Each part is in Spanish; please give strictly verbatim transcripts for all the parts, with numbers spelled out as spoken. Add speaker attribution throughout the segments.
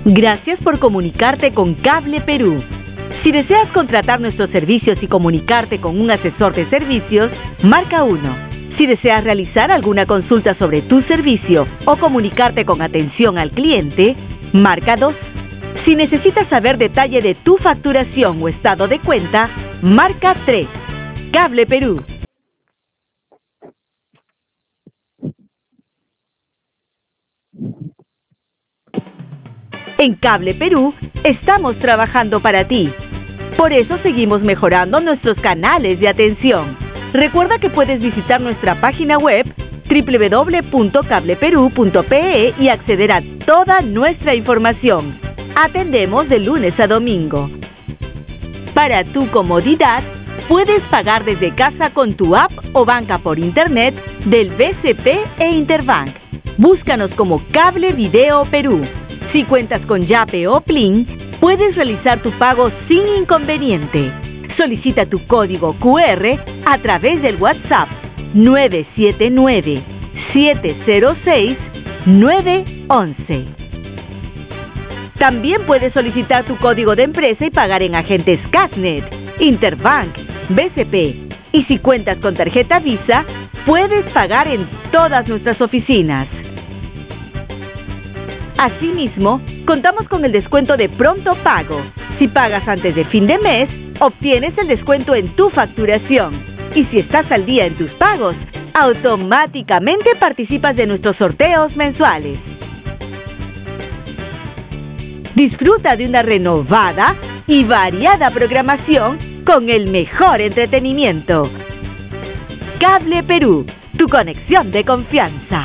Speaker 1: Gracias por comunicarte con Cable Perú. Si deseas contratar nuestros servicios y comunicarte con un asesor de servicios, marca uno. Si deseas realizar alguna consulta sobre tu servicio o comunicarte con atención al cliente, marca dos. Si necesitas saber detalle de tu facturación o estado de cuenta, marca tres. Cable Perú. En Cable Perú estamos trabajando para ti. Por eso seguimos mejorando nuestros canales de atención. Recuerda que puedes visitar nuestra página web doble u doble u doble u punto cable perú punto pe e y acceder a toda nuestra información. Atendemos de lunes a domingo. Para tu comodidad, puedes pagar desde casa con tu app o banca por internet del B C P e Interbank. Búscanos como Cable Video Perú. Si cuentas con Yape o Plin, puedes realizar tu pago sin inconveniente. Solicita tu código cu erre a través del WhatsApp nueve siete nueve, siete cero seis, nueve once. También puedes solicitar tu código de empresa y pagar en agentes Casnet, Interbank, B C P. Y si cuentas con tarjeta Visa, puedes pagar en todas nuestras oficinas. Asimismo, contamos con el descuento de pronto pago. Si pagas antes de fin de mes, obtienes el descuento en tu facturación. Y si estás al día en tus pagos, automáticamente participas de nuestros sorteos mensuales. Disfruta de una renovada y variada programación con el mejor entretenimiento. Cable Perú, tu conexión de confianza.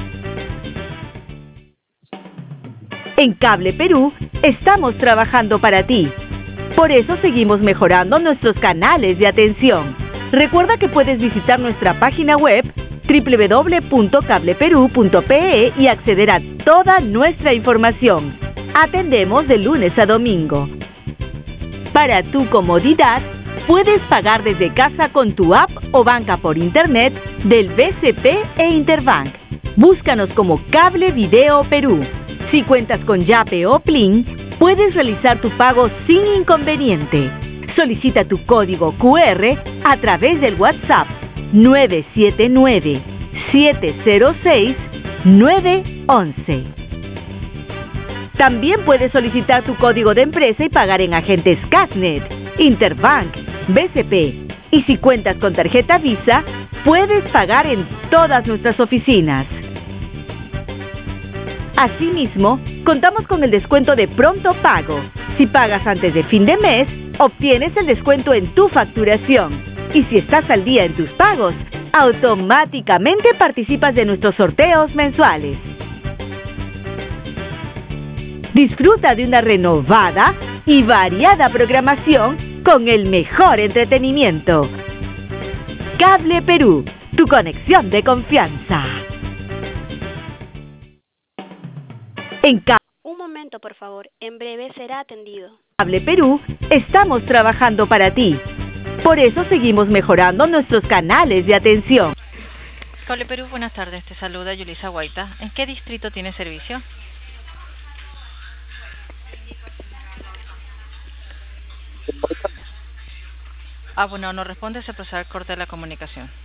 Speaker 1: En Cable Perú estamos trabajando para ti. Por eso seguimos mejorando nuestros canales de atención. Recuerda que puedes visitar nuestra página web doble u doble u doble u punto cable perú punto pe e y acceder a toda nuestra información. Atendemos de lunes a domingo. Para tu comodidad, puedes pagar desde casa con tu app o banca por internet del B C P e Interbank. Búscanos como Cable Video Perú. Si cuentas con Yape o Plin, puedes realizar tu pago sin inconveniente. Solicita tu código cu erre a través del WhatsApp nueve siete nueve, siete cero seis, nueve once. También puedes solicitar tu código de empresa y pagar en agentes Casnet, Interbank, B C P. Y si cuentas con tarjeta Visa, puedes pagar en todas nuestras oficinas. Asimismo, contamos con el descuento de pronto pago. Si pagas antes de fin de mes, obtienes el descuento en tu facturación. Y si estás al día en tus pagos, automáticamente participas de nuestros sorteos mensuales. Disfruta de una renovada y variada programación con el mejor entretenimiento. Cable Perú, tu conexión de confianza. En Ca-
Speaker 2: Un momento, por favor. En breve será atendido.
Speaker 1: Cable Perú estamos trabajando para ti. Por eso seguimos mejorando nuestros canales de atención.
Speaker 3: Cable Perú, buenas tardes. Te saluda Yulisa Guaita. ¿En qué distrito tiene servicio? Ah, bueno, no responde, se procede al corte de la comunicación.